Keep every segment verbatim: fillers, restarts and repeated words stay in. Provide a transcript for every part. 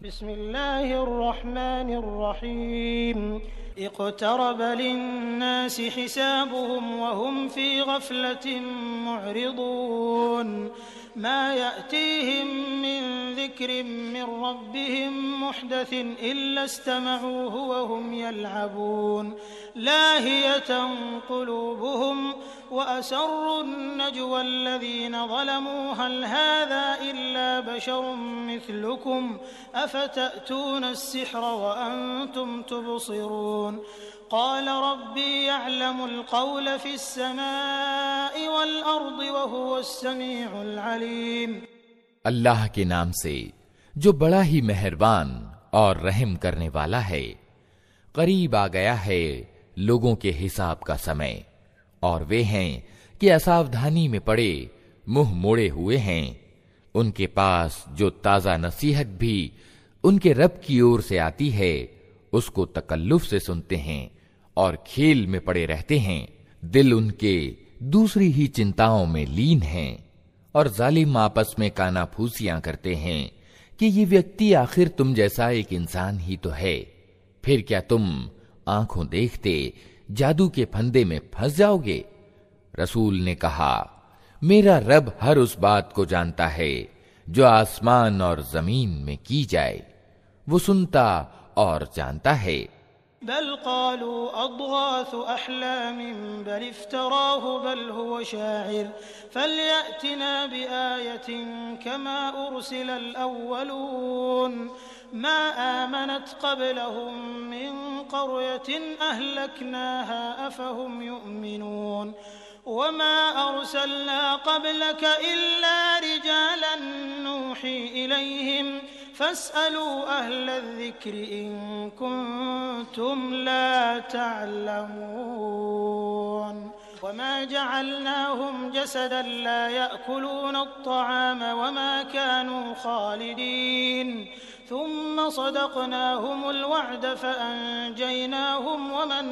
बिस्मिल्लाहिर्रहमानिर्रहीम इक़्तरब लिन्नासि हिसाबुहुम वहुम फ़ी ग़फ़लतिन मुअरिदून मा यअतीहिम मिन ज़िक्रिन मिन रब्बिहिम मुहदसिन इल्ला इस्तमऊहु वहुम यल्अबून लाहियतन क़ुलूबुहुम वअसर्रुन नजवा अल्लज़ीना ज़लमू हल हाज़ा इल्ला बशरुम मिस्लुकुम अफ़तअतून अस्सिह्र वअन्तुम तुबसिरून क़ाल रब्बी यअलमुल क़ौल फ़िस्समाइ वल अर्दि वहुवस्समीउल अलीम। अल्लाह के नाम से जो बड़ा ही मेहरबान और रहम करने वाला है। करीब आ गया है लोगों के हिसाब का समय और वे हैं कि असावधानी में पड़े मुंह मोड़े हुए हैं। उनके पास जो ताजा नसीहत भी उनके रब की ओर से आती है उसको तकल्लुफ से सुनते हैं और खेल में पड़े रहते हैं। दिल उनके दूसरी ही चिंताओं में लीन हैं और जालिम आपस में कानाफूसियां करते हैं कि ये व्यक्ति आखिर तुम जैसा एक इंसान ही तो है। फिर क्या तुम आंखों देखते जादू के फंदे में फंस जाओगे? रसूल ने कहा, मेरा रब हर उस बात को जानता है जो आसमान और जमीन में की जाए, वो सुनता और जानता है। बल क़ालू अद्ग़ाथु अहलामिन बल इफ्तराहु बल हुव शाइर फलयअतिना बिआयतिन कमा उरसिलल अव्वलून मा आमनत क़ब्लहुम मिन क़रयतिन अहलकनाहा अफ़हुम युमिनून वमा अरसलना क़ब्लक इल्ला रिजालन नूही इलैहिम फस्अलू अहलल ज़िक्रि इन कुन्तुम ला तअलमून वमा जअलनाहुम जसदन ला यअकुलून अत्तआम वमा कानू खालिदीन थुम्म सदक़नाहुमुल वअद फअंजयनाहुम वमन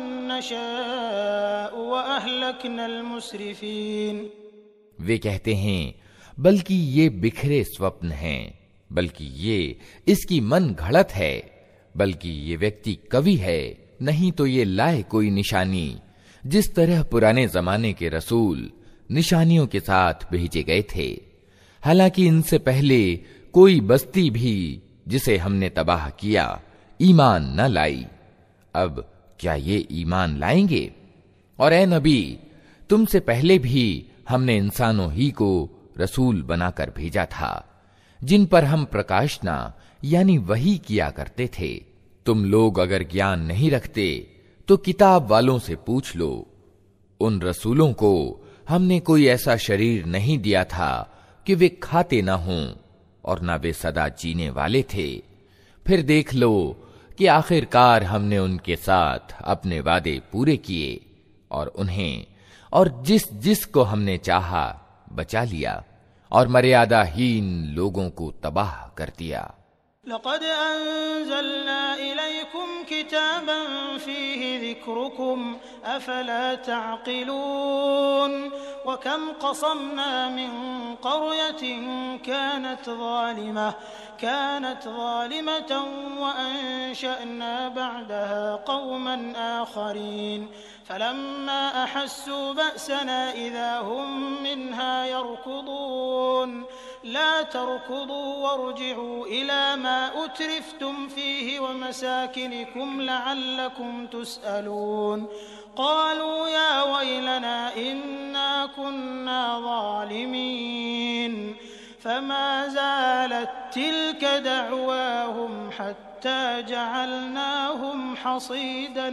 नशाअ वअहलकनल मुस्रिफीन। वे कहते हैं बल्कि ये बिखरे स्वप्न हैं, बल्कि ये इसकी मन घड़त है, बल्कि ये व्यक्ति कवि है, नहीं तो ये लाए कोई निशानी। जिस तरह पुराने जमाने के रसूल निशानियों के साथ भेजे गए थे, हालांकि इनसे पहले कोई बस्ती भी जिसे हमने तबाह किया ईमान न लाई। अब क्या ये ईमान लाएंगे? और ए नबी, तुमसे पहले भी हमने इंसानों ही को रसूल बनाकर भेजा था जिन पर हम प्रकाशना यानी वही किया करते थे। तुम लोग अगर ज्ञान नहीं रखते तो किताब वालों से पूछ लो। उन रसूलों को हमने कोई ऐसा शरीर नहीं दिया था कि वे खाते ना हों और ना वे सदा जीने वाले थे। फिर देख लो कि आखिरकार हमने उनके साथ अपने वादे पूरे किए और उन्हें और जिस जिस को हमने चाहा बचा लिया और मर्यादाहीन लोगों को तबाह कर दिया। लक़द अंज़लना इलैकुम किताबन फ़ीहि ज़िक्रुकुम अफ़ला तअक़िलून व कम क़समना मिन क़रयतिन कानत ज़ालिमह कानत ज़ालिमतन व अंशअना बअदहा क़ौमन आख़रीन फलम्मा अहस्सू बअसना इज़ा हुम मिन्हा यरकुदून ला तरकुदू वरजिऊ इला मा उतरिफ्तुम फ़ीहि वमसाकिनिकुम लअल्लकुम तुसअलून क़ालू या वैलना इन्ना कुन्ना ज़ालिमीन फमा ज़ालत तिल्क दअवाहुम हत्ता जअलनाहुम हसीदन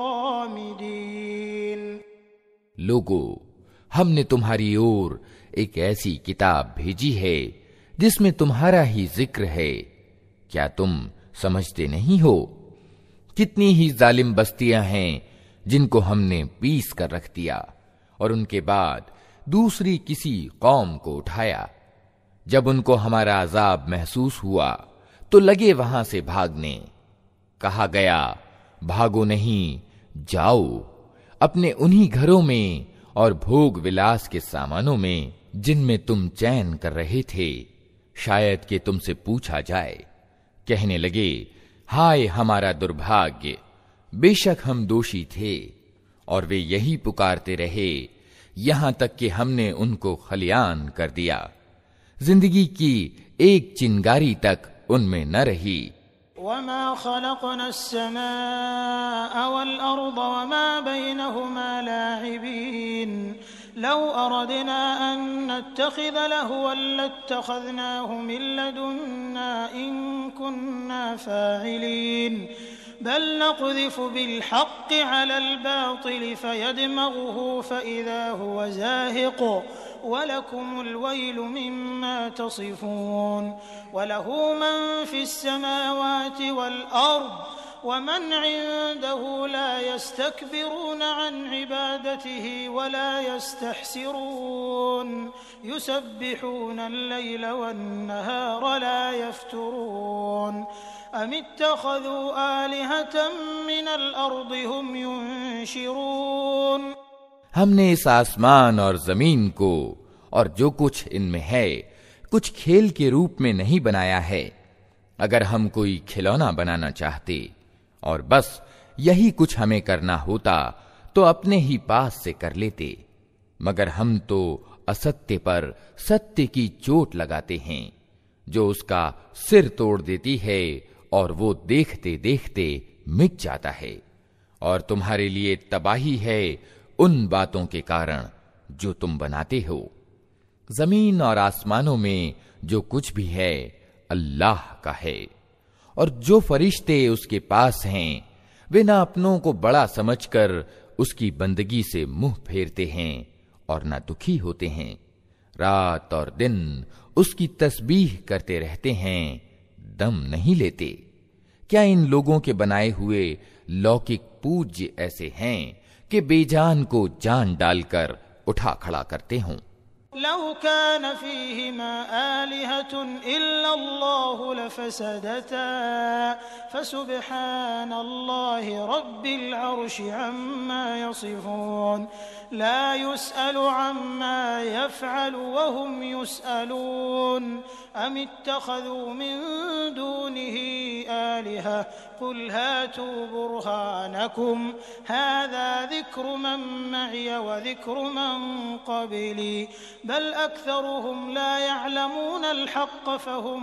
खामिदीन। लोगो, हमने तुम्हारी ओर एक ऐसी किताब भेजी है जिसमें तुम्हारा ही जिक्र है। क्या तुम समझते नहीं हो? कितनी ही जालिम बस्तियां हैं जिनको हमने पीस कर रख दिया और उनके बाद दूसरी किसी कौम को उठाया। जब उनको हमारा अजाब महसूस हुआ तो लगे वहां से भागने। कहा गया, भागो नहीं, जाओ अपने उन्हीं घरों में और भोग विलास के सामानों में जिनमें तुम चैन कर रहे थे। शायद कि तुमसे पूछा जाए, कहने लगे, हाय हमारा दुर्भाग्य, बेशक हम दोषी थे। और वे यही पुकारते रहे यहां तक कि हमने उनको खलियान कर दिया। जिंदगी की एक चिंगारी तक उनमें न रही। वमा खलक़ना अस्समाअ वल अर्द वमा बैनहुमा लाइबीन लौ अरदना अन नत्तखिज़ लहवन लत्तखज़नाहु मिन लदुन्ना इन कुन्ना फ़ाइलीन बल नक़्ज़िफ़ु बिल्हक़्क़ि अलल बातिल फ़यदमग़ुहु फ़इज़ा हुवा ज़ाहिक़ वलकुमुल वैलु मिम्मा तसिफ़ून वलहु मन फ़िस्समावाति वल अर्द वमन इंदहु ला यस्तकबिरून अन इबादतिही वला यस्तहसिरून युसब्बिहून अल-लैल वन-नहार ला यफ्तुरून अमित्तखज़ू आलिहतम मिनल अर्दि हुम युनशिरून। हमने इस आसमान और जमीन को और जो कुछ इनमें है कुछ खेल के रूप में नहीं बनाया है। अगर हम कोई खिलौना बनाना चाहते और बस यही कुछ हमें करना होता तो अपने ही पास से कर लेते, मगर हम तो असत्य पर सत्य की चोट लगाते हैं जो उसका सिर तोड़ देती है और वो देखते देखते मिट जाता है। और तुम्हारे लिए तबाही है उन बातों के कारण जो तुम बनाते हो। जमीन और आसमानों में जो कुछ भी है अल्लाह का है, और जो फरिश्ते उसके पास हैं वे ना अपनों को बड़ा समझकर उसकी बंदगी से मुंह फेरते हैं और ना दुखी होते हैं। रात और दिन उसकी तस्बीह करते रहते हैं, दम नहीं लेते। क्या इन लोगों के बनाए हुए लौकिक पूज्य ऐसे हैं कि बेजान को जान डालकर उठा खड़ा करते हों? लौ कान फीहिमा आलिहतुन इल्लल्लाहु लफसदता फसुब्हानल्लाहि रब्बिल अर्शि अम्मा यसिफून ला युसअलु अम्मा यफ़अलु वहुम युसअलून अमित्तखज़ू मिन दूनिही आलिहा कुल हातू बुरहानकुम हाज़ा ज़िक्रु मन मअिय व ज़िक्रु मन क़ब्ली बल अक्सरुहुम ला यअलमूनल हक़्क़ फ़हुम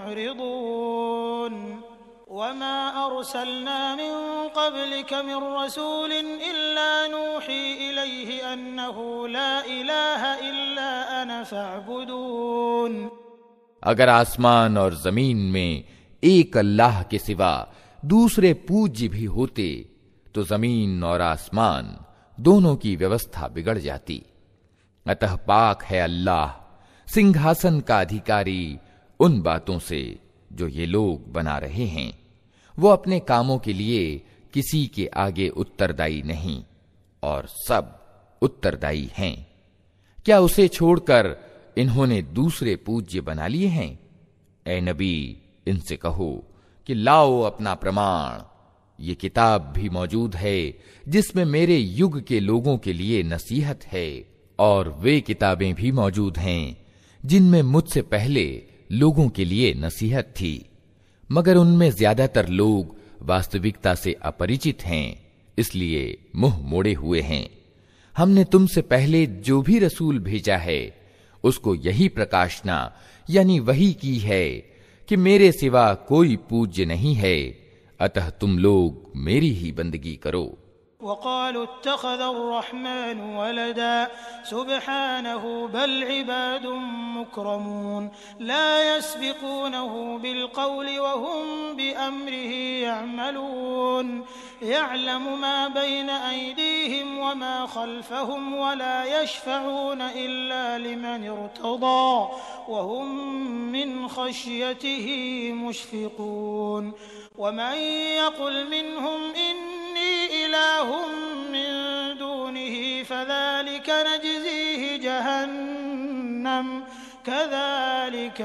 मुअरिदून वमा अर्सलना मिन क़ब्लिक मिन रसूलिन इल्ला नूही इलैहि अन्नहु ला इलाहा इल्ला अना फ़अबुदून। अगर आसमान और जमीन में एक अल्लाह के सिवा दूसरे पूज्य भी होते तो जमीन और आसमान दोनों की व्यवस्था बिगड़ जाती। अतः पाक है अल्लाह सिंहासन का अधिकारी उन बातों से जो ये लोग बना रहे हैं। वो अपने कामों के लिए किसी के आगे उत्तरदायी नहीं और सब उत्तरदायी हैं। क्या उसे छोड़कर इन्होंने दूसरे पूज्य बना लिए हैं? ए नबी, इनसे कहो कि लाओ अपना प्रमाण। ये किताब भी मौजूद है जिसमें मेरे युग के लोगों के लिए नसीहत है, और वे किताबें भी मौजूद हैं जिनमें मुझसे पहले लोगों के लिए नसीहत थी, मगर उनमें ज्यादातर लोग वास्तविकता से अपरिचित हैं, इसलिए मुंह मोड़े हुए हैं। हमने तुमसे पहले जो भी रसूल भेजा है उसको यही प्रकाशना यानी वही की है कि मेरे सिवा कोई पूज्य नहीं है, अतः तुम लोग मेरी ही बंदगी करो। वक़ालू इत्तख़ज़र-रहमान वलदा सुब्हानहु बल इबादुम मुकरमून ला यस्बिक़ूनहु बिलक़ौलि वहुम बिअम्रिही यअमलून यअलमु मा बैन अयदीहिम वमा ख़ल्फ़हुम वला यशफ़ऊन इल्ला लिमन इर्तज़ा वहुम मिन ख़श्यतिही मुश्फ़िक़ून वमन यक़ुल मिनहुम इन्नी इलाहुम मिन दूनिही फ़ज़ालिक नजज़ीहि जहन्नम कज़ालिक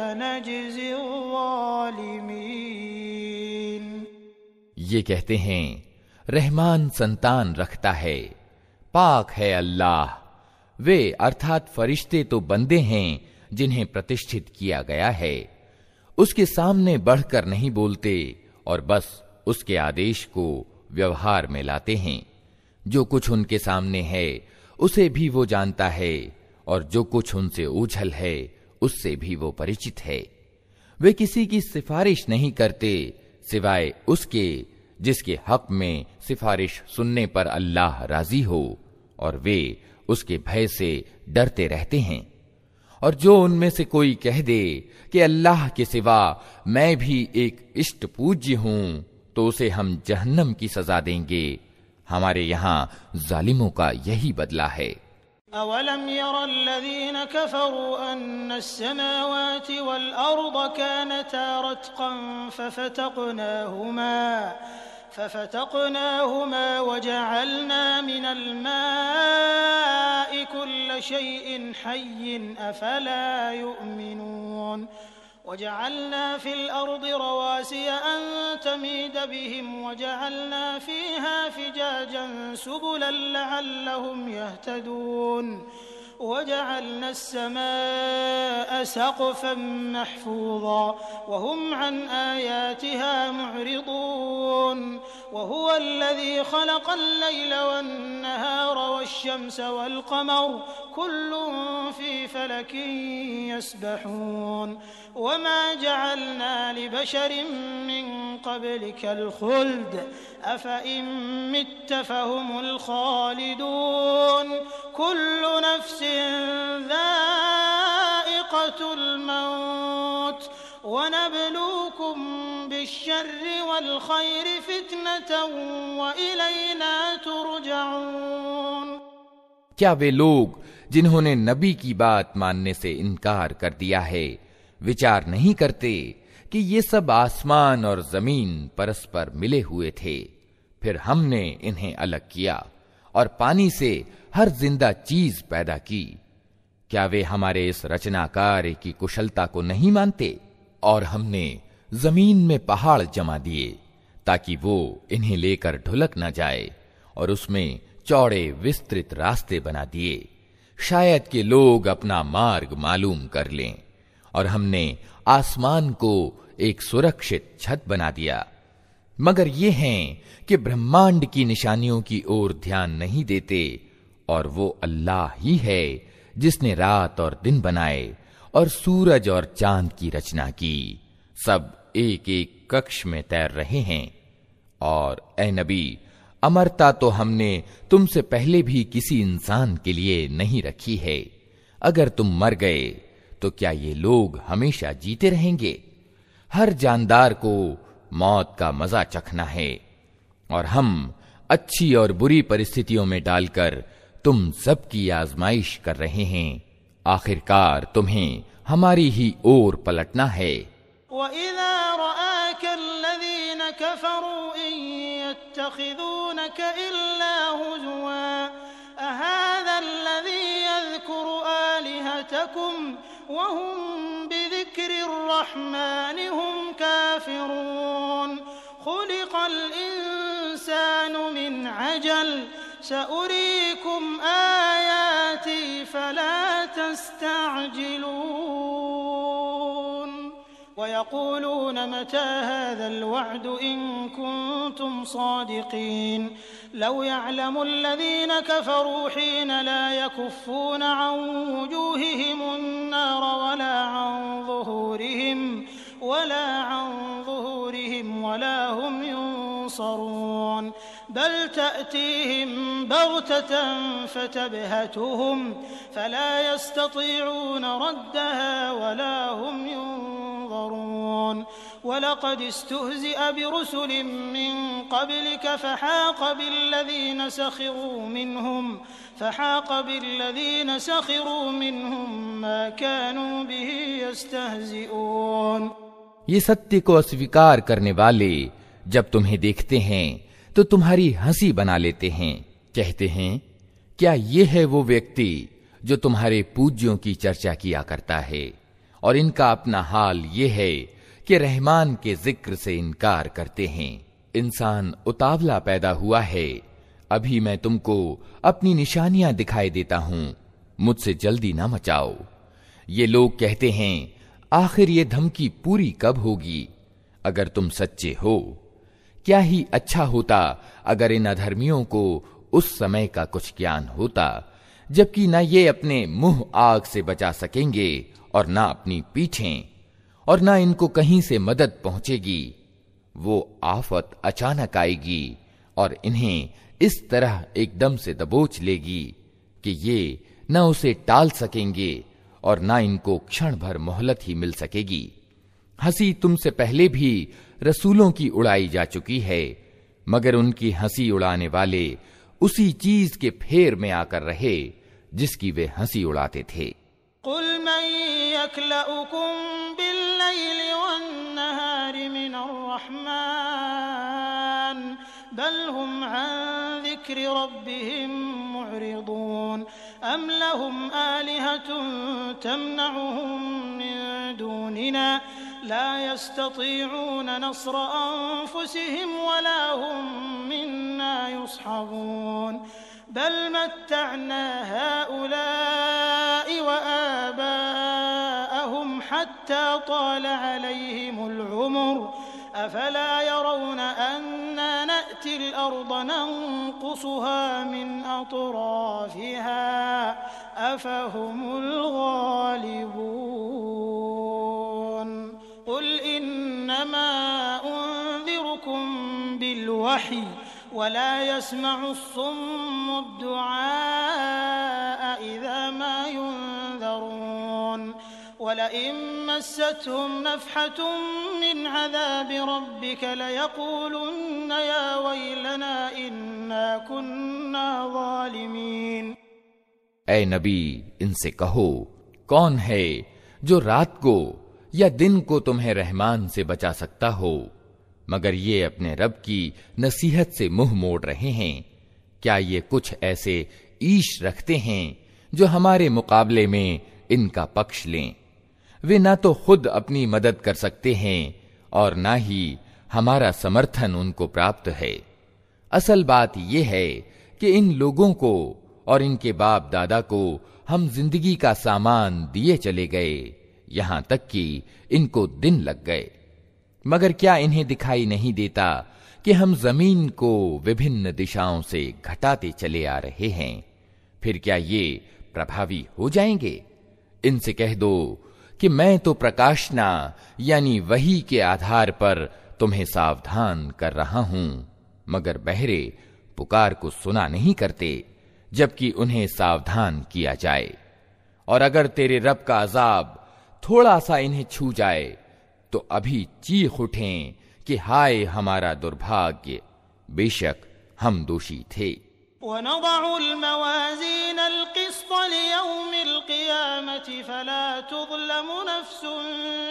नजज़िज़-ज़ालिमीन। ये कहते हैं रहमान संतान रखता है, पाक है अल्लाह। वे अर्थात फरिश्ते तो बंदे हैं जिन्हें प्रतिष्ठित किया गया है, उसके सामने बढ़कर नहीं बोलते और बस उसके आदेश को व्यवहार में लाते हैं। जो कुछ उनके सामने है उसे भी वो जानता है और जो कुछ उनसे ओझल है उससे भी वो परिचित है। वे किसी की सिफारिश नहीं करते सिवाय उसके जिसके हक में सिफारिश सुनने पर अल्लाह राजी हो, और वे उसके भय से डरते रहते हैं। और जो उनमें से कोई कह दे कि अल्लाह के सिवा मैं भी एक इष्ट पूज्य हूं, तो उसे हम जहन्नम की सजा देंगे। हमारे यहाँ जालिमों का यही बदला है। अवलम यरल्लज़ीन कफ़रू अन्नस्समावाति वल अर्द कानता रत्क़न फफ़तक़नाहुमा फफ़तक़नाहुमा वजअलना मिनल माइ कुल्ल शैइन हय्यिन अफ़ला युमिनून वजअलना फिल अर्दि रवासिय अन तमीद बिहिम वजअलना फीहा फिजाजन सुबुलन लअल्लहुम यहतदून वजअलना अस्समाअ सक़फ़न महफ़ूज़ा वहुम अन आयातिहा मुअरिदून वहुवल्लज़ी ख़लक़ल लैला वन्नहार वश्शम्स वल्क़मर कुल्लुन फ़ी फ़लकिन यस्बहून वमा जअलना लिबशरिन मिन क़ब्लिकल ख़ुल्द अफ़इन मित्त फ़हुमुल ख़ालिदून कुल्लु नफ़्सिन ज़ाइक़तुल मौत वनब्लूकुम बिश्शर्रि वल ख़ैरि फ़ितनतन व इलैना तुरजऊन। क्या वे लोग जिन्होंने नबी की बात मानने से इनकार कर दिया है विचार नहीं करते कि ये सब आसमान और जमीन परस्पर मिले हुए थे, फिर हमने इन्हें अलग किया और पानी से हर जिंदा चीज पैदा की। क्या वे हमारे इस रचनाकार की कुशलता को नहीं मानते? और हमने जमीन में पहाड़ जमा दिए ताकि वो इन्हें लेकर ढुलक न जाए, और उसमें चौड़े विस्तृत रास्ते बना दिए, शायद कि लोग अपना मार्ग मालूम कर लें। और हमने आसमान को एक सुरक्षित छत बना दिया, मगर ये हैं कि ब्रह्मांड की निशानियों की ओर ध्यान नहीं देते। और वो अल्लाह ही है जिसने रात और दिन बनाए और सूरज और चांद की रचना की, सब एक एक कक्ष में तैर रहे हैं। और ए नबी, अमरता तो हमने तुमसे पहले भी किसी इंसान के लिए नहीं रखी है। अगर तुम मर गए तो क्या ये लोग हमेशा जीते रहेंगे? हर जानदार को मौत का मजा चखना है, और हम अच्छी और बुरी परिस्थितियों में डालकर तुम सबकी आजमाइश कर रहे हैं। आखिरकार तुम्हें हमारी ही ओर पलटना है। वइज़ा रआकल्लज़ीन कफ़रू इन यत्तखिज़ूनक इल्ला हुज़ुवा अहाज़ल्लज़ी यज़कुरु आलिहतकुम वहुम बिज़िक्रिर रहमानि हुम काफ़िरून खुलिक़ल इंसानु मिन अजल सउरीकुम आयाती फला तस्तअजिलून वयक़ूलून मता हाज़ल वअदु इन कुन्तुम सादिक़ीन लौ यअलमुल्लज़ीन कफ़रू हीन ला यकुफ़्फ़ून अन वुजूहिहिमुन्नार वला अन ज़ुहूरिहिम वला अन ज़ुहूरिहिम वला हुम युनसरून बल तअतीहिम बग़ततन फतबहतहुम फला यस्ततीऊन रद्दहा वला हुम युनज़रून वलक़द इस्तुहज़िअ बिरुसुलिम मिन क़ब्लिक फ़हाक़ बिल्लज़ीन सख़िरू मिनहुम फ़हाक़ बिल्लज़ीन सख़िरू मिनहुम मा कानू बिही यस्तहज़िऊन। ये सत्य को अस्वीकार करने वाले जब तुम्हें देखते हैं तो तुम्हारी हंसी बना लेते हैं। कहते हैं, क्या ये है वो व्यक्ति जो तुम्हारे पूज्यों की चर्चा किया करता है? और इनका अपना हाल ये है कि रहमान के जिक्र से इनकार करते हैं। इंसान उतावला पैदा हुआ है, अभी मैं तुमको अपनी निशानियां दिखाई देता हूं, मुझसे जल्दी ना मचाओ। ये लोग कहते हैं, आखिर ये धमकी पूरी कब होगी अगर तुम सच्चे हो? क्या ही अच्छा होता अगर इन अधर्मियों को उस समय का कुछ ज्ञान होता, जबकि न ये अपने मुंह आग से बचा सकेंगे और न अपनी पीठें, और न इनको कहीं से मदद पहुंचेगी। वो आफत अचानक आएगी और इन्हें इस तरह एकदम से दबोच लेगी कि ये न उसे टाल सकेंगे और न इनको क्षण भर मोहलत ही मिल सकेगी। हंसी तुमसे पहले भी रसूलों की उड़ाई जा चुकी है, मगर उनकी हंसी उड़ाने वाले उसी चीज के फेर में आकर रहे जिसकी वे हंसी उड़ाते थे। कुल मन यक्लउकुम बिल्लैलि वन्नहारि मिनर रहमान बल हुम अन ज़िक्रि रब्बिहिम मुअरिदून अम लहुम आलिहतुन तमनउहुम मिन दूनिना ला यस्ततीऊन नस्र अन्फुसिहिम वला हुम मिन्ना युस्हबून बल मत्तअना हाउलाइ व आबाअहुम हत्ता ताल अलैहिमुल उमर अफला यरौन अन्ना नअतिल अर्द नंकुसुहा मिन अतराफिहा अफहुमुल गालिबून कुल इन्नमा उन्ज़िरुकुम बिलवही वला यस्मउ अस्सुम्मु अद्दुआअ इज़ा मा युन्ज़रून वलइन मस्सतहुम नफ़हतुम मिन अज़ाबि रब्बिक लयक़ूलुन्न या वैलना इन्ना कुन्ना ज़ालिमीन। ऐ नबी, इनसे कहो, कौन है जो रात को या दिन को तुम्हें रहमान से बचा सकता हो, मगर ये अपने रब की नसीहत से मुंह मोड़ रहे हैं। क्या ये कुछ ऐसे ईश रखते हैं जो हमारे मुकाबले में इनका पक्ष लें? वे ना तो खुद अपनी मदद कर सकते हैं और ना ही हमारा समर्थन उनको प्राप्त है। असल बात यह है कि इन लोगों को और इनके बाप दादा को हम जिंदगी का सामान दिए चले गए, यहां तक कि इनको दिन लग गए, मगर क्या इन्हें दिखाई नहीं देता कि हम जमीन को विभिन्न दिशाओं से घटाते चले आ रहे हैं? फिर क्या ये प्रभावी हो जाएंगे? इनसे कह दो कि मैं तो प्रकाशना यानी वही के आधार पर तुम्हें सावधान कर रहा हूं, मगर बहरे पुकार को सुना नहीं करते जबकि उन्हें सावधान किया जाए। और अगर तेरे रब का अजाब थोड़ा सा इन्हें छू जाए तो अभी चीख उठें कि हाय हमारा दुर्भाग्य, बेशक हम दोषी थे। वनज़अुल मवाज़ीनल क़िस्त लियौमिल क़ियामति फला तुज़लमु नफ़्सुन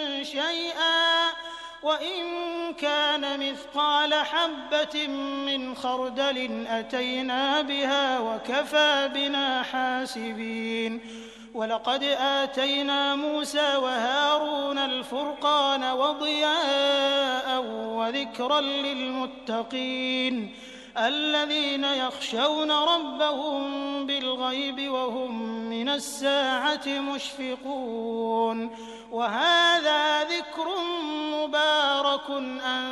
शैअन व इन कान मिस्क़ाल हब्बतिन मिन ख़र्दलिन अतैना बिहा व कफ़ा बिना हासिबीन। वलक़द आतैना मूसा व हारून अल-फ़ुरक़ान व ज़ियाअन व ज़िक्रन लिलमुत्तक़ीन अल्लज़ीना यख़शौन रब्बहुम बिलग़ैबि व हुम मिनस्साअति मुश्फ़िक़ून व हाज़ा ज़िक्रुन मुबारकुन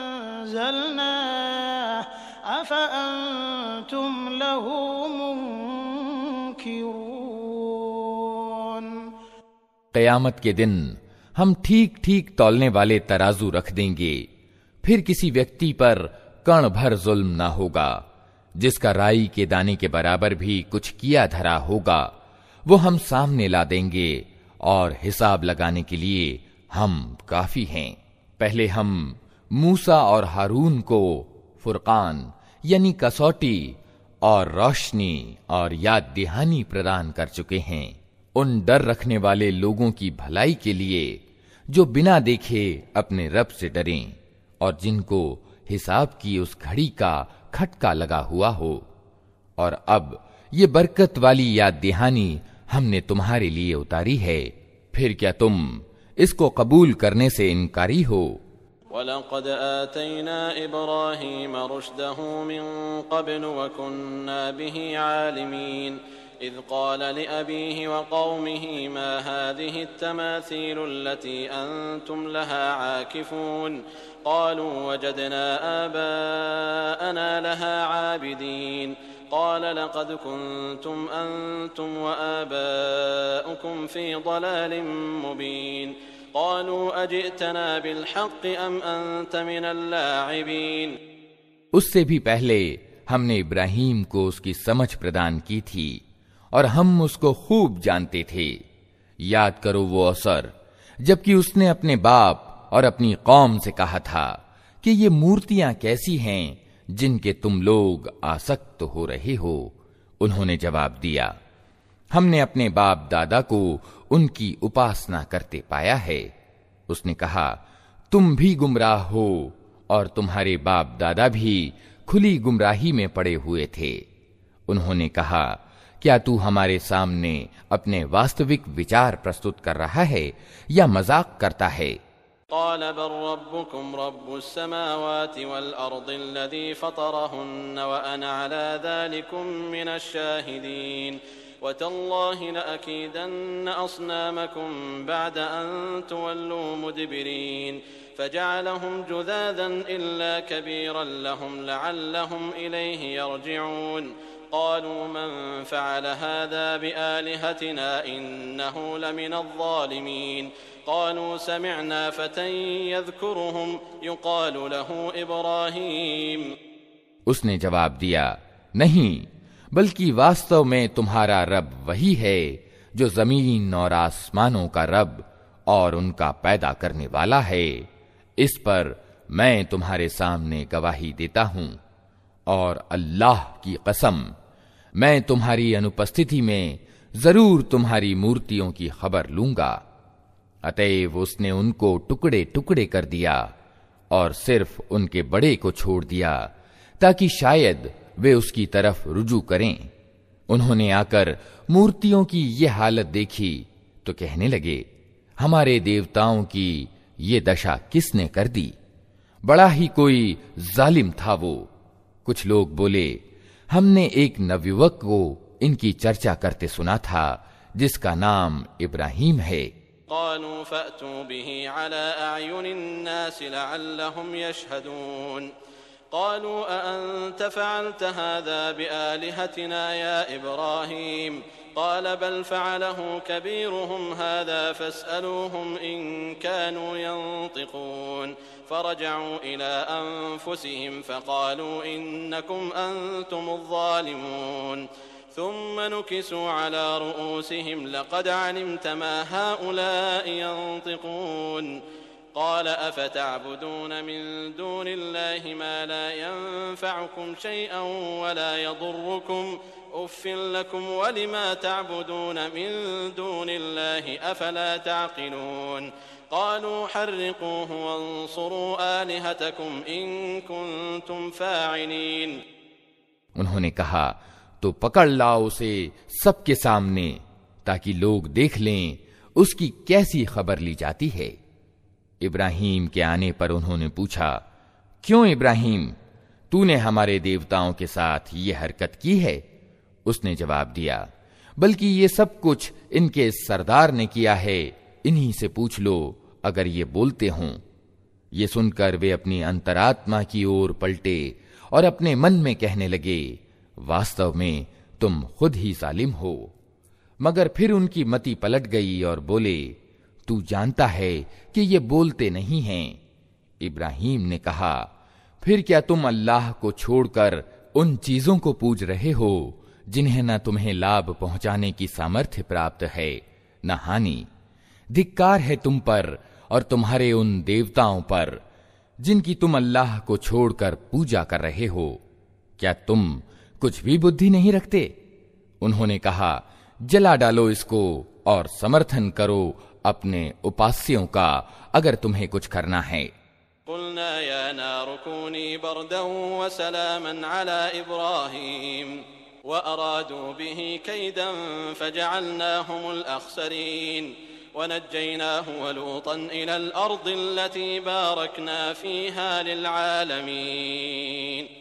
अंज़लनाहु अफ़अंतुम लहु मुन्किरून। क़यामत के दिन हम ठीक ठीक तौलने वाले तराजू रख देंगे, फिर किसी व्यक्ति पर कण भर जुल्म ना होगा। जिसका राई के दाने के बराबर भी कुछ किया धरा होगा वो हम सामने ला देंगे और हिसाब लगाने के लिए हम काफी हैं। पहले हम मूसा और हारून को फुरकान यानी कसौटी और रोशनी और याद दहानी प्रदान कर चुके हैं, उन डर रखने वाले लोगों की भलाई के लिए जो बिना देखे अपने रब से डरें और जिनको हिसाब की उस घड़ी का खटका लगा हुआ हो। और अब ये बरकत वाली याद दहानी हमने तुम्हारे लिए उतारी है, फिर क्या तुम इसको कबूल करने से इनकारी हो? वलक़द आतैना इब्राहीम रुश्दहु मिन क़ब्ल व कुन्ना बिही आलिमीन इज़ क़ाल लिअबीहि व क़ौमिहि मा हाज़िहि अत्तमासीलु अल्लती अंतुम लहा आकिफून क़ालू वजदना आबाअना लहा आबिदीन क़ाल लक़द कुन्तुम अंतुम व आबाउकुम फ़ी ज़लालिम मुबीन क़ालू अजिअतना बिलहक़्क़ि अम अंत मिनल लाइबीन। उससे भी पहले हमने इब्राहीम को उसकी समझ प्रदान की थी और हम उसको खूब जानते थे। याद करो वो अवसर जबकि उसने अपने बाप और अपनी कौम से कहा था कि ये मूर्तियां कैसी हैं जिनके तुम लोग आसक्त हो रहे हो। उन्होंने जवाब दिया, हमने अपने बाप दादा को उनकी उपासना करते पाया है। उसने कहा, तुम भी गुमराह हो और तुम्हारे बाप दादा भी खुली गुमराही में पड़े हुए थे। उन्होंने कहा, क्या तू हमारे सामने अपने वास्तविक विचार प्रस्तुत कर रहा है या मजाक करता है? क़ाल बल रब्बुकुम रब्बुस समावाति वल अर्दिल्लज़ी फ़तरहुन्न व अना अला ज़ालिकुम मिनश शाहिदीन वतल्लाहि लअकीदन्न अस्नामकुम बअद अन तुवल्लू मुदबिरीन फ़जअलहुम जुज़ाज़न इल्ला कबीरन लहुम लअल्लहुम इलैहि यरजिऊन क़ालू मन फ़अल हाज़ा बिआलिहतिना इन्नहु लमिनज़्ज़ालिमीन क़ालू समिअना फ़तन यज़कुरुहुम युक़ालु लहू इब्राहीम। उसने जवाब दिया, नहीं, बल्कि वास्तव में तुम्हारा रब वही है जो जमीन और आसमानों का रब और उनका पैदा करने वाला है। इस पर मैं तुम्हारे सामने गवाही देता हूं और अल्लाह की कसम, मैं तुम्हारी अनुपस्थिति में जरूर तुम्हारी मूर्तियों की खबर लूंगा। अतएव उसने उनको टुकड़े टुकड़े कर दिया और सिर्फ उनके बड़े को छोड़ दिया ताकि शायद वे उसकी तरफ रुजू करें। उन्होंने आकर मूर्तियों की ये हालत देखी तो कहने लगे, हमारे देवताओं की ये दशा किसने कर दी? बड़ा ही कोई जालिम था वो। कुछ लोग बोले, हमने एक नवयुवक को इनकी चर्चा करते सुना था जिसका नाम इब्राहीम है। क़ालू फ़अतू बिही अला अअयुनिन्नास लअल्लहुम यशहदून क़ालू अअन्त फ़अलत हाज़ा बिआलिहतिना या इब्राहीम क़ाल बल फ़अलहु कबीरुहुम हाज़ा फ़स्अलूहुम इन कानू यंतिक़ून फ़रजअू इला अनफुसिहिम फ़क़ालू इन्नकुम अंतुमुज़्ज़ालिमून ثم نكسوا على رؤوسهم لقد علمت ما هؤلاء ينطقون قال أفتعبدون من دون الله ما لا ينفعكم شيئا ولا يضركم أف لكم ولما تعبدون من دون الله أفلا تعقلون قالوا حرقوه وانصروا آلهتكم إن كنتم فاعلين। उन्होंने कहा, तो पकड़ लाओ उसे सबके सामने ताकि लोग देख लें उसकी कैसी खबर ली जाती है। इब्राहीम के आने पर उन्होंने पूछा, क्यों इब्राहीम, तूने हमारे देवताओं के साथ ये हरकत की है? उसने जवाब दिया, बल्कि ये सब कुछ इनके सरदार ने किया है, इन्हीं से पूछ लो अगर ये बोलते हों। ये सुनकर वे अपनी अंतरात्मा की ओर पलटे और अपने मन में कहने लगे, वास्तव में तुम खुद ही जालिम हो। मगर फिर उनकी मति पलट गई और बोले, तू जानता है कि ये बोलते नहीं हैं। इब्राहीम ने कहा, फिर क्या तुम अल्लाह को छोड़कर उन चीजों को पूज रहे हो जिन्हें न तुम्हें लाभ पहुंचाने की सामर्थ्य प्राप्त है न हानि? धिक्कार है तुम पर और तुम्हारे उन देवताओं पर जिनकी तुम अल्लाह को छोड़कर पूजा कर रहे हो। क्या तुम कुछ भी बुद्धि नहीं रखते? उन्होंने कहा, जला डालो इसको और समर्थन करो अपने उपास्यों का अगर तुम्हें कुछ करना है। कुलना या नारु कूनी बरदन व सलामन अला इब्राहीम व अरादू बिही कैदन फजअलनाहुमुल अख्सरीन व नज्जयनाहु व लूतन इलल अर्दिल्लती बारकना फीहा लिल आलमीन।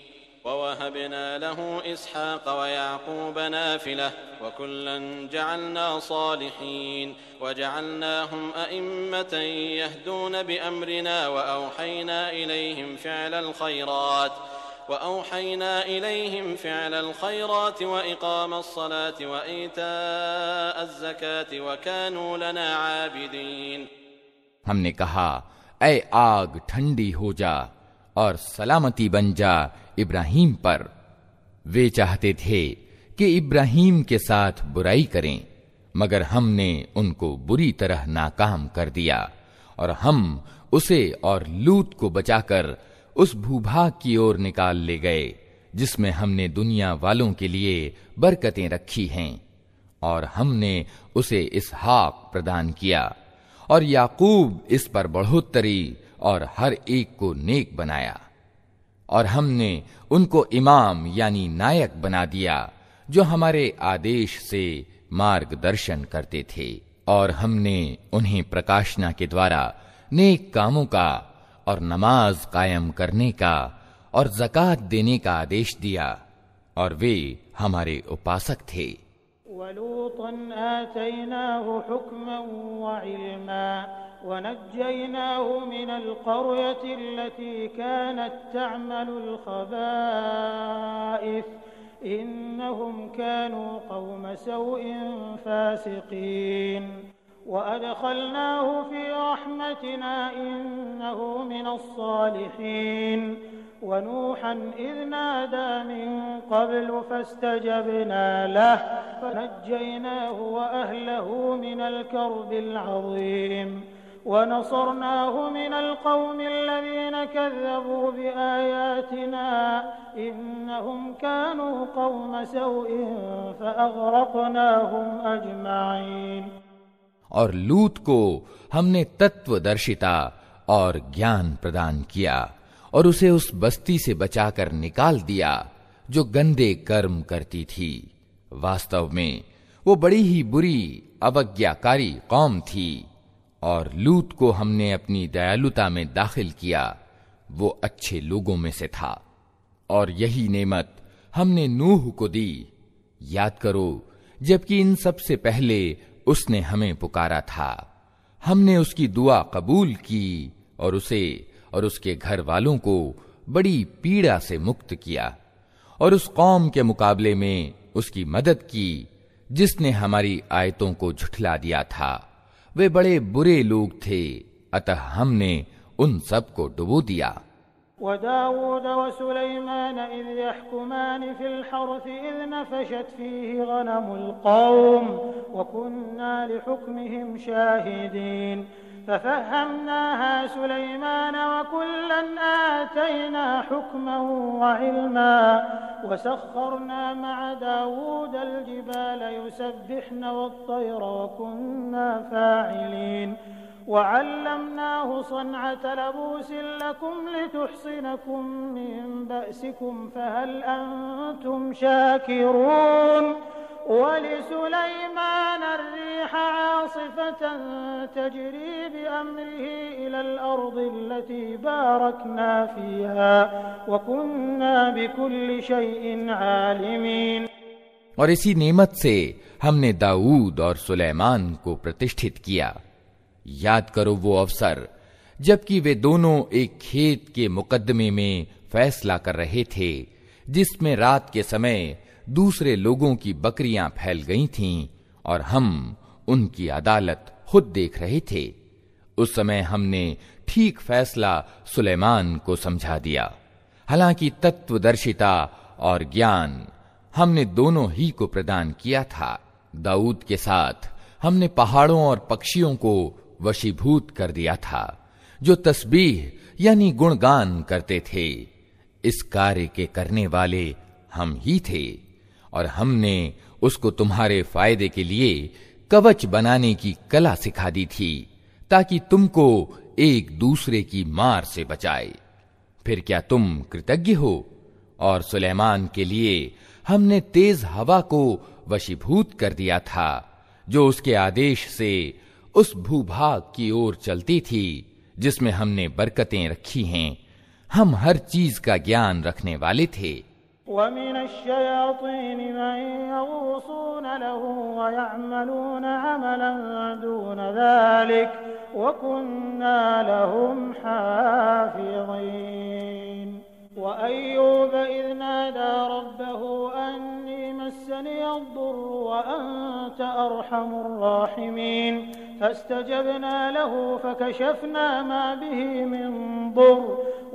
ववहबना लहू इसहाक़ व याक़ूब नाफ़िला व कुल्लन जअलना सालिहीन व जअलनाहुम अइम्मतन यहदून बिअम्रिना व औहयना इलैहिम फ़िअलल ख़ैरात व औहयना इलैहिम फ़िअलल ख़ैरात व इक़ामस सलात व ईताअज़ ज़कात व कानू लना आबिदीन। हमने कहा, ऐ आग ठंडी हो जा और सलामती बन जा इब्राहीम पर। वे चाहते थे कि इब्राहीम के साथ बुराई करें, मगर हमने उनको बुरी तरह नाकाम कर दिया और हम उसे और लूत को बचाकर उस भूभाग की ओर निकाल ले गए जिसमें हमने दुनिया वालों के लिए बरकतें रखी हैं, और हमने उसे इसहाक प्रदान किया और याकूब इस पर बढ़ोत्तरी और हर एक को नेक बनाया। और हमने उनको इमाम यानी नायक बना दिया जो हमारे आदेश से मार्गदर्शन करते थे, और हमने उन्हें प्रकाशना के द्वारा नेक कामों का और नमाज कायम करने का और ज़कात देने का आदेश दिया, और वे हमारे उपासक थे। वलूतन आतैनाहु हुक्मन व इल्मा वनज्जयनाहु मिनल क़र्यति अल्लती कानत तअमलुल ख़बाइस इन्नहुम कानू क़ौम सौइन फ़ासिक़ीन वअदख़लनाहु फ़ी रहमतिना इन्नहु मिनस सालिहीन वनूहन इज़ नादा मिन क़ब्लु फ़स्तजबना लहु फ़नज्जयनाहु व अहलहु मिनल कर्बिल अज़ीम वनसरनाहु मिनल क़ौमिल्लज़ीन कज़्ज़बू बिआयातिना इन्नहुम कानू क़ौम सौइन फ़अग़रक़नाहुम अजमईन। और लूत को हमने तत्वदर्शिता और ज्ञान प्रदान किया और उसे उस बस्ती से बचाकर निकाल दिया जो गंदे कर्म करती थी। वास्तव में वो बड़ी ही बुरी अवज्ञाकारी कौम थी, और लूत को हमने अपनी दयालुता में दाखिल किया, वो अच्छे लोगों में से था। और यही नेमत हमने नूह को दी। याद करो जबकि इन सब से पहले उसने हमें पुकारा था, हमने उसकी दुआ कबूल की और उसे और उसके घर वालों को बड़ी पीड़ा से मुक्त किया, और उस कौम के मुकाबले में उसकी मदद की जिसने हमारी आयतों को झुठला दिया था। वे बड़े बुरे लोग थे, अतः हमने उन सब को डुबो दिया। वदाऊद व सुलैमान इज़ यहकुमान फिल हर्थ इज़ नफशत फीही गनमुल कौम व कुन्ना लिहुक्मिहिम शाहिदीन फफहमनाहा सुलैमान व कुल्लन आतैना हुक्मन व इल्मा व सख्खरना मअ दाऊद अल जिबाल युसब्बिहन वत-तयरा व कुन्ना फाइलीन वअल्लमनाहु सनअत लबूसिन लकुम लितुहसिनकुम मिन बअसिकुम फहल अंतुम शाकिरून वलिसुलैमान अर्रीह आसिफतन तजरी बिअम्रिही इलल अर्दि अल्लती बारकना फीहा व कुन्ना बिकुल्लि शैइन आलिमीन। और इसी नेमत से हमने दाऊद और सुलेमान को प्रतिष्ठित किया। याद करो वो अवसर जबकि वे दोनों एक खेत के मुकदमे में फैसला कर रहे थे, जिसमें रात के समय दूसरे लोगों की बकरियां फैल गई थीं और हम उनकी अदालत खुद देख रहे थे। उस समय हमने ठीक फैसला सुलेमान को समझा दिया। हालांकि तत्वदर्शिता और ज्ञान हमने दोनों ही को प्रदान किया था। दाऊद के साथ हमने पहाड़ों और पक्षियों को वशीभूत कर दिया था, जो तस्बीह यानी गुणगान करते थे। इस कार्य के करने वाले हम ही थे, और हमने उसको तुम्हारे फायदे के लिए कवच बनाने की कला सिखा दी थी, ताकि तुमको एक दूसरे की मार से बचाए। फिर क्या तुम कृतज्ञ हो? और सुलेमान के लिए हमने तेज हवा को वशीभूत कर दिया था, जो उसके आदेश से उस भूभाग की ओर चलती थी जिसमें हमने बरकतें रखी हैं। हम हर चीज का ज्ञान रखने वाले थे। वमिनश्शयातीन मन यगूसून लहू वयअमलून अमलन दून ज़ालिक वकुन्ना लहुम हाफ़िज़ीन। वअय्यूब इज़ नादा रब्बहू अन्नी मस्सनी अद्दुर्रु वअन्त अर्हमुर राहिमीन फस्तजबना लहू फकशफना मा बिही मिन दुर्र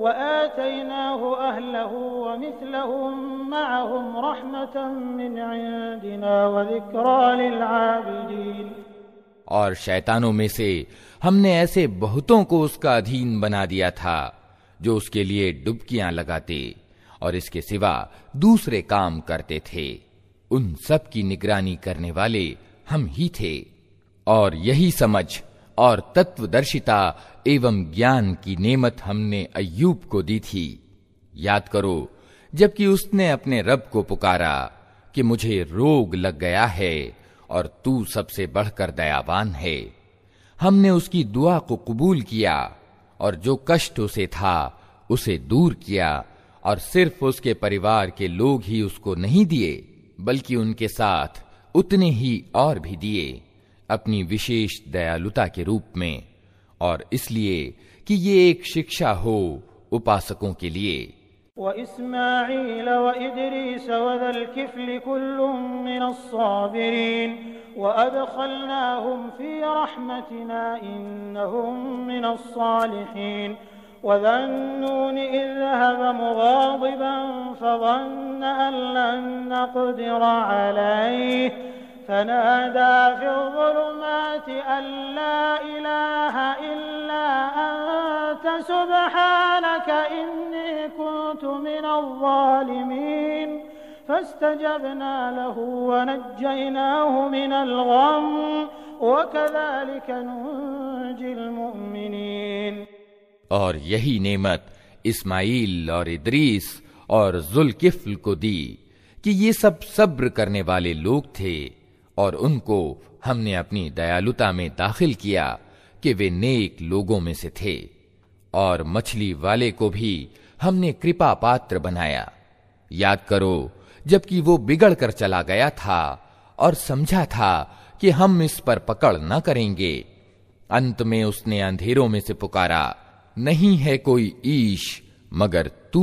वआतैनाहु अहलहु वमिस्लहुम मअहुम रहमतन मिन इंदिना वज़िक्रा लिलआबिदीन। और शैतानों में से हमने ऐसे बहुतों को उसका अधीन बना दिया था जो उसके लिए डुबकियां लगाते और इसके सिवा दूसरे काम करते थे। उन सब की निगरानी करने वाले हम ही थे। और यही समझ और तत्वदर्शिता एवं ज्ञान की नेमत हमने अय्यूब को दी थी। याद करो जबकि उसने अपने रब को पुकारा कि मुझे रोग लग गया है और तू सबसे बढ़कर दयावान है। हमने उसकी दुआ को कबूल किया और जो कष्ट उसे था उसे दूर किया, और सिर्फ उसके परिवार के लोग ही उसको नहीं दिए बल्कि उनके साथ उतने ही और भी दिए अपनी विशेष दयालुता के रूप में, और इसलिए कि ये एक शिक्षा हो उपासकों के लिए। व इस्माईल व इदरीस व ज़ल किफ़्ल कुल्लुम मिनस्साबिरीन व अदखलनाहुम फी रहमतिना इन्नहुम मिनस्सालिहीन व ज़न्नून इज़ ज़हब मुग़ाज़िबन फ़ज़न्न अन लन नक़दिर अलैहि फ़नादा फ़िज़्ज़ुलुमाति अन ला इलाहा इल्ला अंत सुब्हानक इन्नी कुन्तु मिनज़्ज़ालिमीन फ़स्तजबना लहू वनज्जयनाहु मिनल ग़म वकज़ालिक नुंजिल मुमिनीन। और यही नेमत इस्माईल और इदरीस और ज़ुल्किफ्ल को दी कि ये सब सब्र करने वाले लोग थे, और उनको हमने अपनी दयालुता में दाखिल किया कि वे नेक लोगों में से थे। और मछली वाले को भी हमने कृपा पात्र बनाया। याद करो जबकि वो बिगड़ कर चला गया था और समझा था कि हम इस पर पकड़ न करेंगे। अंत में उसने अंधेरों में से पुकारा, नहीं है कोई ईश मगर तू,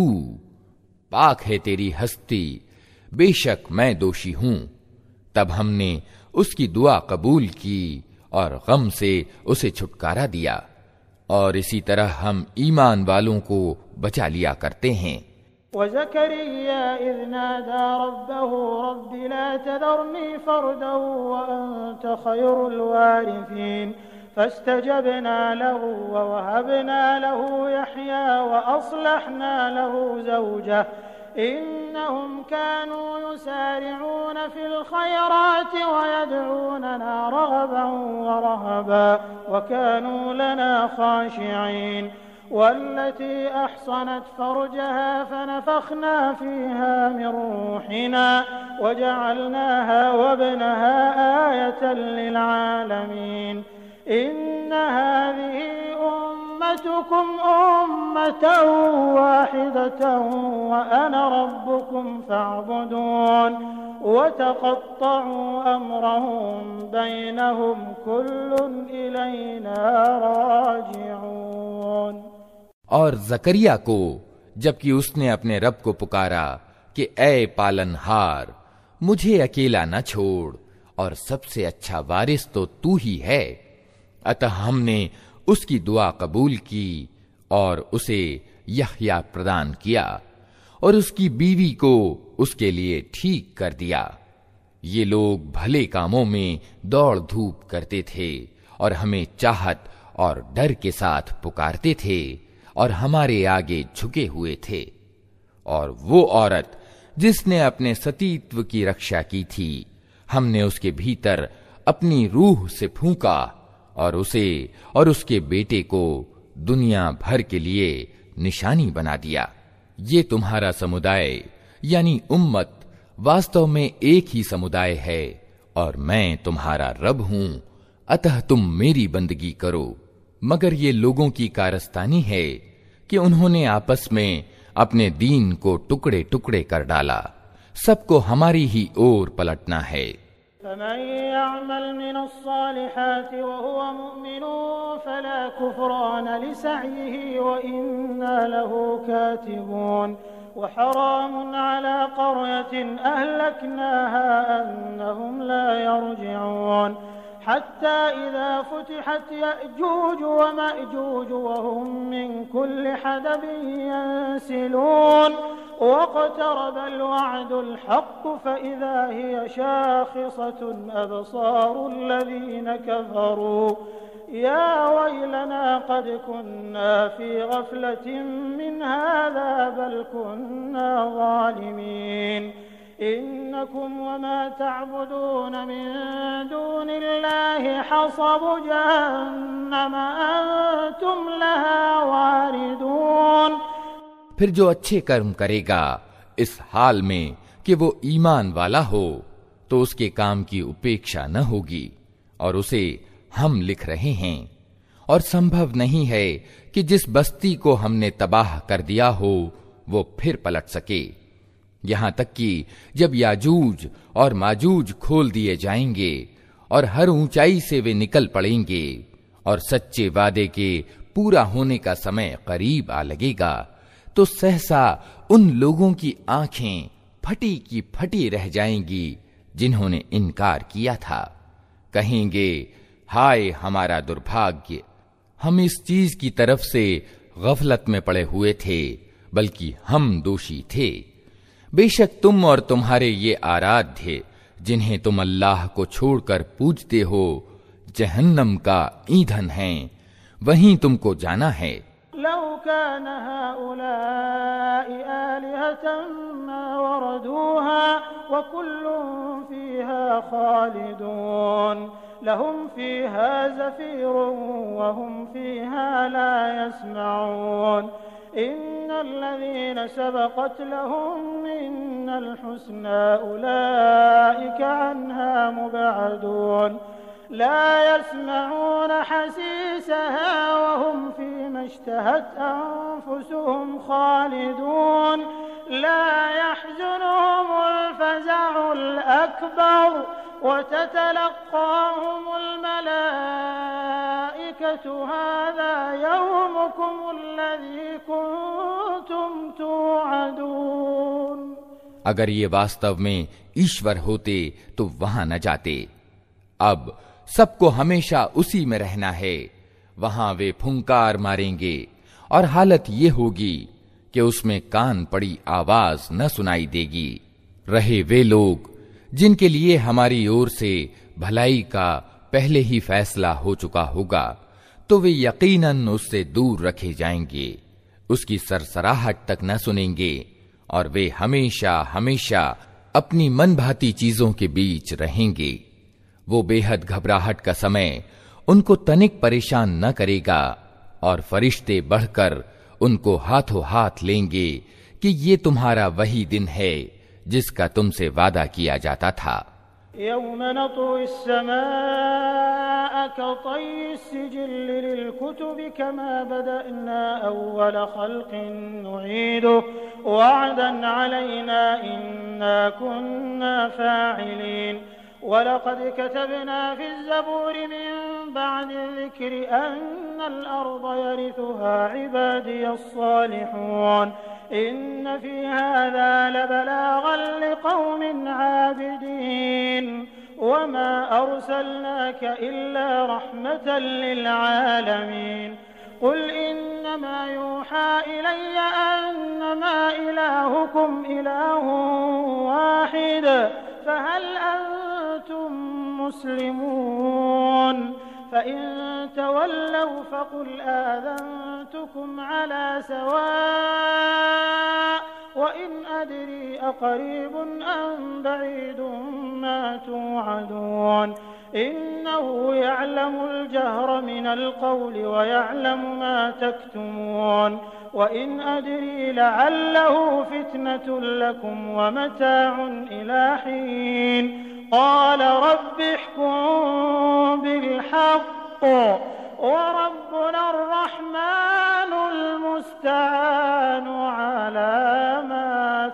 पाक है तेरी हस्ती, बेशक मैं दोषी हूं। तब हमने उसकी दुआ कबूल की और गम से उसे छुटकारा दिया, और इसी तरह हम ईमान वालों को बचा लिया करते हैं। वज़करिया इज़ नादा रब्बहू रब्बि ला तज़रनी फ़र्दन वअन्त ख़ैरुल वारिसीन फ़स्तजबना लहू ववहबना लहू यहया वअस्लहना लहू ज़ौजह इन्नहुम कानू युसारिऊन फ़िल ख़ैराति वयदऊनना रग़बन वरहबा वकानू लना ख़ाशिईन वल्लती अहसनत फ़रजहा फ़नफ़ख़ना फ़ीहा मिन रूहिना वजअलनाहा वब्नहा आयतन लिलआलमीन इन्न हाज़िही उम्मतुकुम उम्मतन वाहिदतन व अना रब्बुकुम फ़अबुदून वतक़त्तअू अम्रहुम बैनहुम कुल्लुन इलैना राजिऊन। और जकरिया को जबकि उसने अपने रब को पुकारा कि ऐ पालनहार, मुझे अकेला न छोड़, और सबसे अच्छा वारिस तो तू ही है। अतः हमने उसकी दुआ कबूल की और उसे यहया प्रदान किया और उसकी बीवी को उसके लिए ठीक कर दिया। ये लोग भले कामों में दौड़ धूप करते थे और हमें चाहत और डर के साथ पुकारते थे और हमारे आगे झुके हुए थे। और वो औरत जिसने अपने सतीत्व की रक्षा की थी, हमने उसके भीतर अपनी रूह से फूंका और उसे और उसके बेटे को दुनिया भर के लिए निशानी बना दिया। ये तुम्हारा समुदाय यानी उम्मत वास्तव में एक ही समुदाय है और मैं तुम्हारा रब हूं, अतः तुम मेरी बंदगी करो। मगर ये लोगों की कारस्तानी है कि उन्होंने आपस में अपने दीन को टुकड़े टुकड़े कर डाला। सबको हमारी ही ओर पलटना है। फमन यअमल मिनस्सालिहाति वहुव मुमिनुन फला कुफ्रान लिसअयिहि व इन्ना लहू कातिबून व हरामुन अला क़र्यतिन अहलकनाहा अन्नहुम ला यरजिऊन हत्ता इज़ा फुतिहत यअजूज व मअजूज व हुम मिन कुल्लि हदबिन यंसिलून वक़तरबल वअदुल हक़्क़ु फ़इज़ा हिय शाख़िसतुन अबसारुल्लज़ीन कफ़रू या वैलना क़द कुन्ना फ़ी ग़फ़लतिन मिन हाज़ा बल कुन्ना ज़ालिमीन इन्नकुम वमा तअबुदून मिन दूनिल्लाहि हसबु जहन्नम अंतुम लहा वारिदून। फिर जो अच्छे कर्म करेगा इस हाल में कि वो ईमान वाला हो तो उसके काम की उपेक्षा न होगी और उसे हम लिख रहे हैं। और संभव नहीं है कि जिस बस्ती को हमने तबाह कर दिया हो वो फिर पलट सके, यहां तक कि जब याजूज और माजूज खोल दिए जाएंगे और हर ऊंचाई से वे निकल पड़ेंगे और सच्चे वादे के पूरा होने का समय करीब आ लगेगा, तो सहसा उन लोगों की आंखें फटी की फटी रह जाएंगी जिन्होंने इनकार किया था। कहेंगे, हाय हमारा दुर्भाग्य, हम इस चीज की तरफ से गफलत में पड़े हुए थे, बल्कि हम दोषी थे। बेशक तुम और तुम्हारे ये आराध्य जिन्हें तुम अल्लाह को छोड़कर पूजते हो जहन्नम का ईंधन हैं, वहीं तुमको जाना है। लौ कान हाउलाई आलिहतन मा वरदूहा व कुल्लुन फीहा खालिदून लहुम फीहा ज़फ़ीरुन व हुम फीहा ला यस्मऊन इन्नल्लज़ीन सबक़त लहुम मिन्नल हुस्ना उलाइका अन्हा मुबअदून ला यस्मऊन हसीसहा व हुम फ़ीमा इश्तहत अन्फुसुहुम खालिदून ला यहज़ुनुहुमुल फ़ज़अुल अकबर व ततलक़्क़ाहुमुल मलाइकतु हाज़ा यौमुकुमुल्लज़ी कुन्तुम तुअदून। अगर ये वास्तव में ईश्वर होते तो वहां न जाते। अब सबको हमेशा उसी में रहना है। वहां वे फुंकार मारेंगे और हालत ये होगी कि उसमें कान पड़ी आवाज न सुनाई देगी। रहे वे लोग जिनके लिए हमारी ओर से भलाई का पहले ही फैसला हो चुका होगा, तो वे यकीनन उससे दूर रखे जाएंगे, उसकी सरसराहट तक न सुनेंगे और वे हमेशा हमेशा अपनी मनभाती चीजों के बीच रहेंगे। वो बेहद घबराहट का समय उनको तनिक परेशान न करेगा और फरिश्ते बढ़कर उनको हाथों हाथ लेंगे कि ये तुम्हारा वही दिन है जिसका तुमसे वादा किया जाता था। यौम नतवी अस्समाअ कतय्यि सिजिल्लि लिलकुतुबि कमा बदअना अव्वल खल्क़िन नुईदुहु वअदन अलैना इन्ना कुन्ना फाइलीन वलक़द कतबना फ़िज़्ज़बूरि मिन बअदि ज़िक्रि अन्नल अर्ज़ यरिथुहा इबादियस्सालिहून इन्न फ़ी हाज़ा लबलाग़न लिक़ौमिन आबिदीन वमा अर्सलनाक इल्ला रहमतन लिलआलमीन क़ुल इन्नमा यूहा इलय्या अन्नमा इलाहुकुम इलाहुन वाहिद फ़हल अंतुम मुस्लिमून फ़इन तवल्लव फ़क़ुल आज़नतुकुम अला सवाअ व इन अदरी अक़रीबुन अम बईदुन मा तुअदून इन्नहु यअलमुल जहर मिनल क़ौलि व यअलमु मा तक्तुमून व इन अदरी लअल्लहु फ़ितनतुन लकुम व मताउन इला हीन क़ाल रब्बि इह्कुम बिल हक़्क़ वरब्बुना अर्रहमानुल मुस्तआनु अला मा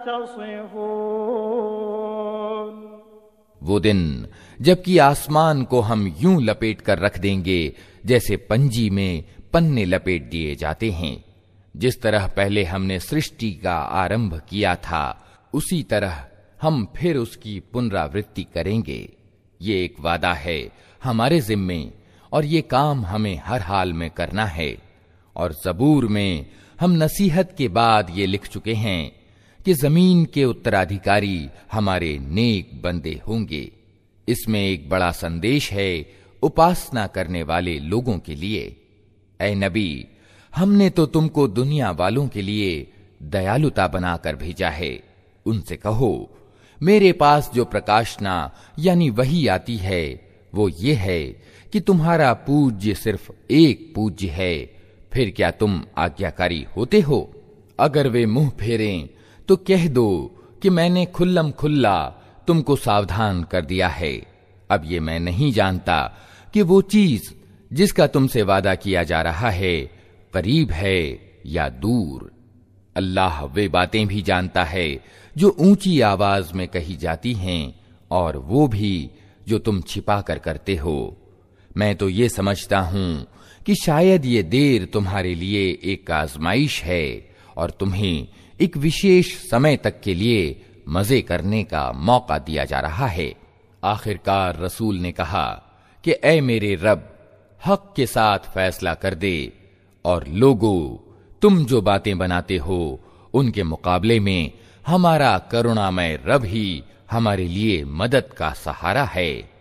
तसिफून। वो दिन जबकि आसमान को हम यूं लपेट कर रख देंगे जैसे पंजी में पन्ने लपेट दिए जाते हैं। जिस तरह पहले हमने सृष्टि का आरंभ किया था उसी तरह हम फिर उसकी पुनरावृत्ति करेंगे। ये एक वादा है हमारे जिम्मे और ये काम हमें हर हाल में करना है। और ज़बूर में हम नसीहत के बाद ये लिख चुके हैं कि जमीन के उत्तराधिकारी हमारे नेक बंदे होंगे। इसमें एक बड़ा संदेश है उपासना करने वाले लोगों के लिए। ऐ नबी, हमने तो तुमको दुनिया वालों के लिए दयालुता बनाकर भेजा है। उनसे कहो, मेरे पास जो प्रकाशना यानी वही आती है वो ये है कि तुम्हारा पूज्य सिर्फ एक पूज्य है। फिर क्या तुम आज्ञाकारी होते हो? अगर वे मुंह फेरें तो कह दो कि मैंने खुल्लम खुल्ला तुमको सावधान कर दिया है। अब ये मैं नहीं जानता कि वो चीज जिसका तुमसे वादा किया जा रहा है करीब है या दूर। अल्लाह वे बातें भी जानता है जो ऊंची आवाज में कही जाती हैं और वो भी जो तुम छिपा कर करते हो। मैं तो ये समझता हूं कि शायद ये देर तुम्हारे लिए एक आजमाइश है और तुम्हें एक विशेष समय तक के लिए मजे करने का मौका दिया जा रहा है। आखिरकार रसूल ने कहा कि ऐ मेरे रब, हक के साथ फैसला कर दे और लोगो, तुम जो बातें बनाते हो उनके मुकाबले में हमारा करुणामय रब ही हमारे लिए मदद का सहारा है।